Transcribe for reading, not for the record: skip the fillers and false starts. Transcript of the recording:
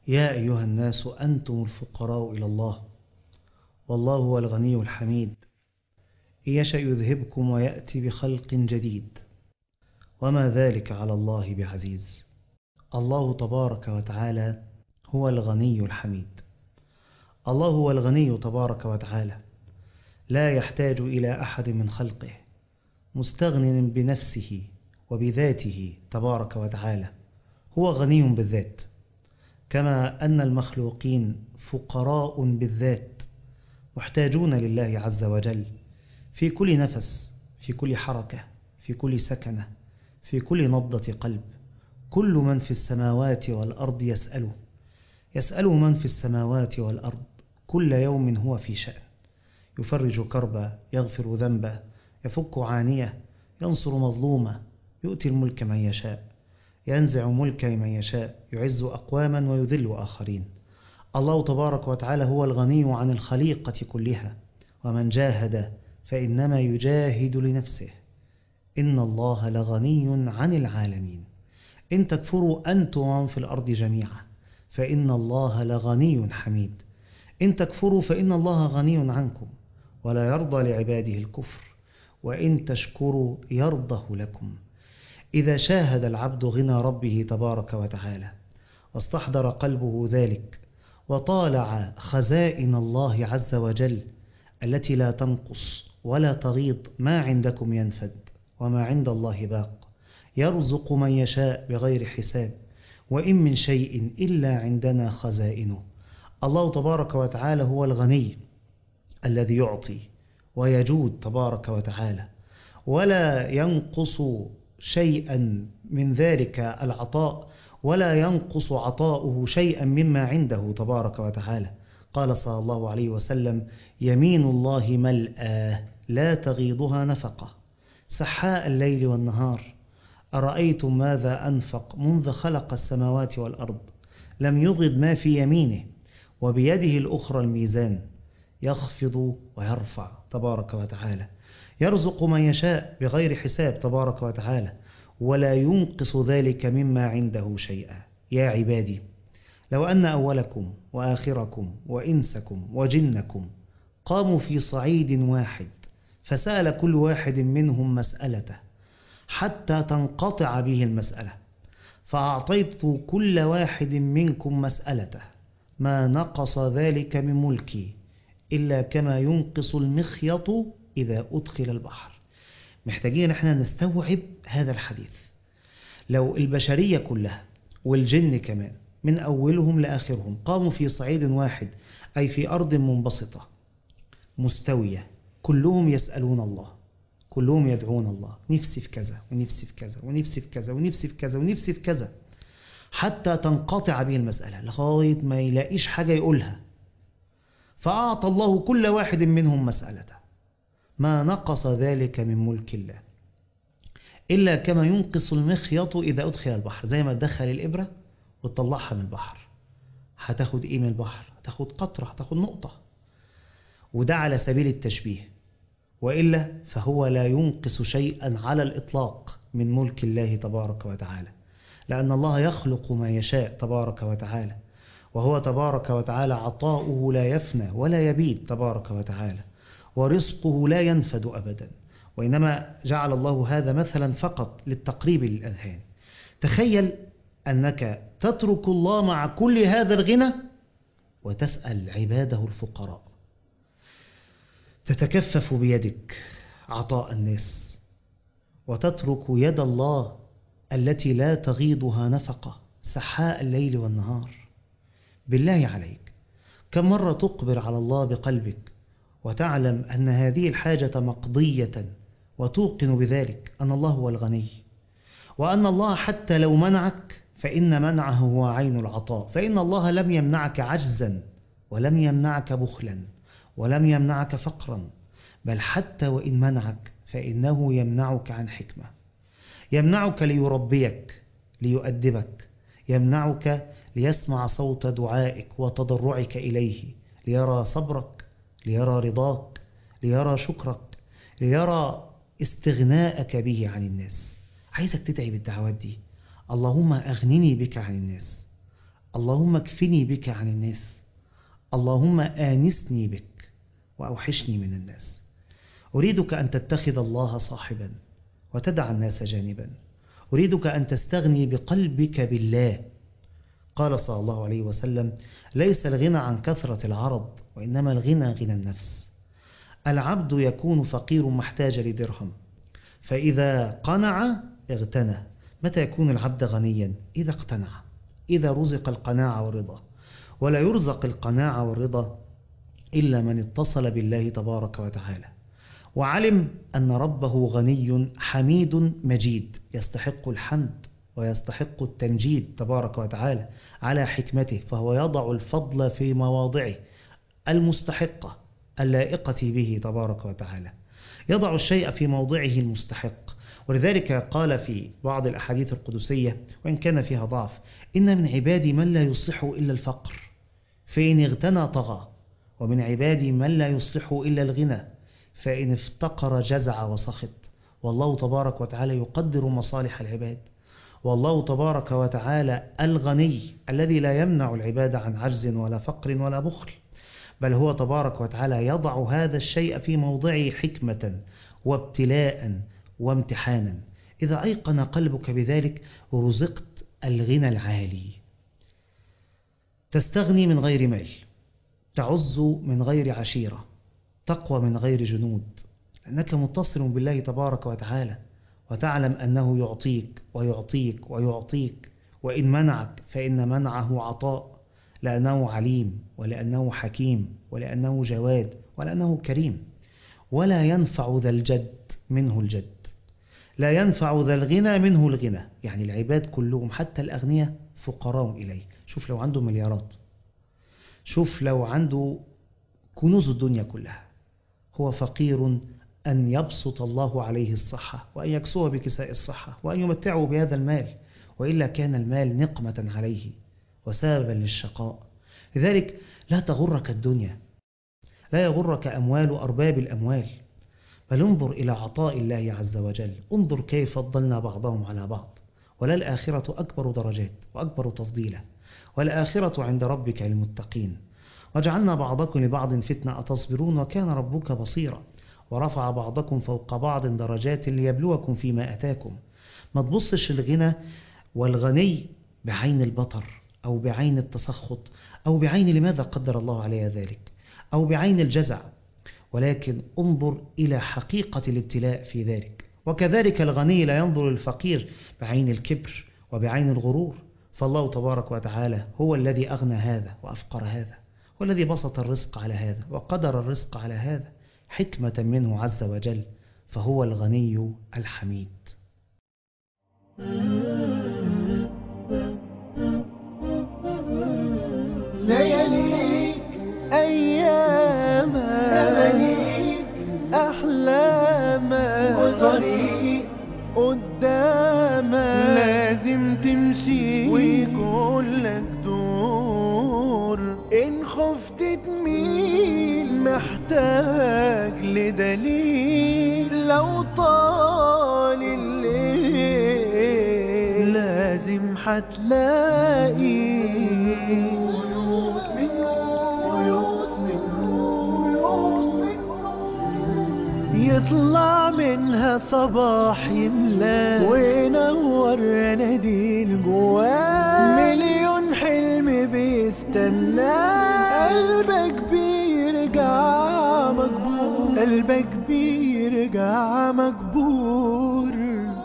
يا أيها الناس أنتم الفقراء إلى الله والله هو الغني الحميد. إن يشأ يذهبكم ويأتي بخلق جديد وما ذلك على الله بعزيز. الله تبارك وتعالى هو الغني الحميد. الله هو الغني تبارك وتعالى، لا يحتاج إلى أحد من خلقه، مستغن بنفسه وبذاته تبارك وتعالى، هو غني بالذات، كما أن المخلوقين فقراء بالذات، محتاجون لله عز وجل في كل نفس، في كل حركة، في كل سكنة، في كل نبضة قلب. كل من في السماوات والأرض يسأله من في السماوات والأرض، كل يوم هو في شأن، يفرج كربا، يغفر ذنبا، يفك عانية، ينصر مظلومة، يؤتي الملك من يشاء، ينزع ملك من يشاء، يعز أقواما ويذل آخرين. الله تبارك وتعالى هو الغني عن الخليقة كلها، ومن جاهد فإنما يجاهد لنفسه، إن الله لغني عن العالمين. إن تكفروا أنتم ومن في الأرض جميعا فإن الله لغني حميد. إن تكفروا فإن الله غني عنكم ولا يرضى لعباده الكفر، وإن تشكروا يرضه لكم. إذا شاهد العبد غنى ربه تبارك وتعالى واستحضر قلبه ذلك، وطالع خزائن الله عز وجل التي لا تنقص ولا تغيض، ما عندكم ينفد وما عند الله باق، يرزق من يشاء بغير حساب، وإن من شيء إلا عندنا خزائنه. الله تبارك وتعالى هو الغني الذي يعطي ويجود تبارك وتعالى، ولا ينقص شيئا من ذلك العطاء، ولا ينقص عطاؤه شيئا مما عنده تبارك وتعالى. قال صلى الله عليه وسلم: يمين الله ملأى لا تغيضها نفقة، سحاء الليل والنهار، أرأيتم ماذا أنفق منذ خلق السماوات والأرض، لم يغض ما في يمينه، وبيده الأخرى الميزان، يخفض ويرفع تبارك وتعالى، يرزق من يشاء بغير حساب تبارك وتعالى، ولا ينقص ذلك مما عنده شيئا. يا عبادي، لو أن أولكم وآخركم وإنسكم وجنكم قاموا في صعيد واحد فسأل كل واحد منهم مسألته حتى تنقطع به المسألة، فأعطيت كل واحد منكم مسألته، ما نقص ذلك من ملكي إلا كما ينقص المخيط إذا أدخل البحر. محتاجين احنا نستوعب هذا الحديث. لو البشرية كلها والجن كمان من أولهم لآخرهم قاموا في صعيد واحد، أي في أرض منبسطة مستوية، كلهم يسألون الله، كلهم يدعون الله، نفسي في كذا ونفسي في كذا ونفسي في كذا ونفسي في كذا ونفسي في كذا، حتى تنقطع به المسألة لغاية ما يلاقيش حاجة يقولها، فأعطى الله كل واحد منهم مسألته، ما نقص ذلك من ملك الله إلا كما ينقص المخيط إذا أدخل البحر. زي ما تدخل الإبرة وتطلعها من البحر، هتاخد إيه من البحر؟ هتاخد قطرة، هتاخد نقطة. وده على سبيل التشبيه، وإلا فهو لا ينقص شيئا على الإطلاق من ملك الله تبارك وتعالى، لأن الله يخلق ما يشاء تبارك وتعالى، وهو تبارك وتعالى عطاؤه لا يفنى ولا يبيد تبارك وتعالى، ورزقه لا ينفد أبدا، وإنما جعل الله هذا مثلا فقط للتقريب للأذهان. تخيل أنك تترك الله مع كل هذا الغنى وتسأل عباده الفقراء، تتكفف بيدك عطاء الناس وتترك يد الله التي لا تغيضها نفقة، سحاء الليل والنهار. بالله عليك، كم مرة تقبل على الله بقلبك وتعلم أن هذه الحاجة مقضية، وتوقن بذلك أن الله هو الغني، وأن الله حتى لو منعك فإن منعه هو عين العطاء، فإن الله لم يمنعك عجزا، ولم يمنعك بخلا، ولم يمنعك فقرا، بل حتى وإن منعك فإنه يمنعك عن حكمة، يمنعك ليربيك، ليؤدبك، يمنعك ليسمع صوت دعائك وتضرعك إليه، ليرى صبرك، ليرى رضاك، ليرى شكرك، ليرى استغناءك به عن الناس. عايزك تدعي بالدعوات دي: اللهم أغنني بك عن الناس، اللهم اكفني بك عن الناس، اللهم آنسني بك وأوحشني من الناس. أريدك أن تتخذ الله صاحبا وتدع الناس جانبا. أريدك أن تستغني بقلبك بالله. قال صلى الله عليه وسلم: ليس الغنى عن كثرة العرض، وإنما الغنى غنى النفس. العبد يكون فقير محتاج لدرهم، فإذا قنع اغتنى. متى يكون العبد غنيا؟ إذا اقتنع، إذا رزق القناعة والرضا. ولا يرزق القناعة والرضا إلا من اتصل بالله تبارك وتعالى وعلم أن ربه غني حميد مجيد، يستحق الحمد ويستحق التمجيد تبارك وتعالى على حكمته، فهو يضع الفضل في مواضعه المستحقة اللائقة به تبارك وتعالى، يضع الشيء في موضعه المستحق. ولذلك قال في بعض الأحاديث القدسية وإن كان فيها ضعف: إن من عبادي من لا يصلح إلا الفقر، فإن اغتنى طغى، ومن عبادي من لا يصلح إلا الغنى، فإن افتقر جزع وسخط. والله تبارك وتعالى يقدر مصالح العباد، والله تبارك وتعالى الغني الذي لا يمنع العباد عن عجز ولا فقر ولا بخل، بل هو تبارك وتعالى يضع هذا الشيء في موضعه حكمة وابتلاء وامتحانا. إذا أيقن قلبك بذلك رزقت الغنى العالي. تستغني من غير مال، تعز من غير عشيرة، تقوى من غير جنود، لأنك متصل بالله تبارك وتعالى، وتعلم أنه يعطيك ويعطيك ويعطيك، وإن منعك فإن منعه عطاء، لأنه عليم ولأنه حكيم ولأنه جواد ولأنه كريم. ولا ينفع ذا الجد منه الجد، لا ينفع ذا الغنى منه الغنى. يعني العباد كلهم حتى الأغنياء فقراء إليه. شوف لو عنده مليارات، شوف لو عنده كنوز الدنيا كلها، هو فقير أن يبسط الله عليه الصحة وأن يكسوه بكساء الصحة وأن يمتعه بهذا المال، وإلا كان المال نقمة عليه وسببا للشقاء. لذلك لا تغرك الدنيا، لا يغرك أموال أرباب الأموال، بل انظر إلى عطاء الله عز وجل. انظر كيف فضلنا بعضهم على بعض. وللآخرة أكبر درجات وأكبر تفضيلا، والآخرة عند ربك للمتقين. وجعلنا بعضكم لبعض فتنة أتصبرون وكان ربك بصيرا. ورفع بعضكم فوق بعض درجات ليبلوكم فيما أتاكم. ما تبصش الغنى والغني بعين البطر أو بعين التسخط أو بعين لماذا قدر الله علي ذلك أو بعين الجزع، ولكن انظر إلى حقيقة الابتلاء في ذلك. وكذلك الغني لا ينظر الفقير بعين الكبر وبعين الغرور، فالله تبارك وتعالى هو الذي أغنى هذا وأفقر هذا، والذي بسط الرزق على هذا وقدر الرزق على هذا حكمة منه عز وجل، فهو الغني الحميد. لياليك أياما أمانيك أحلاما وطريق قداما لازم تمشي ويكون لك دور. إن خفت تميل محتاج لدليل، لو طال الليل لازم حتلاقي يطلع منها صباح يملا وينور اناديل جواه. مليون حلم بيستنى، قلبك بيرجع مجبور، قلبك بيرجع مجبور.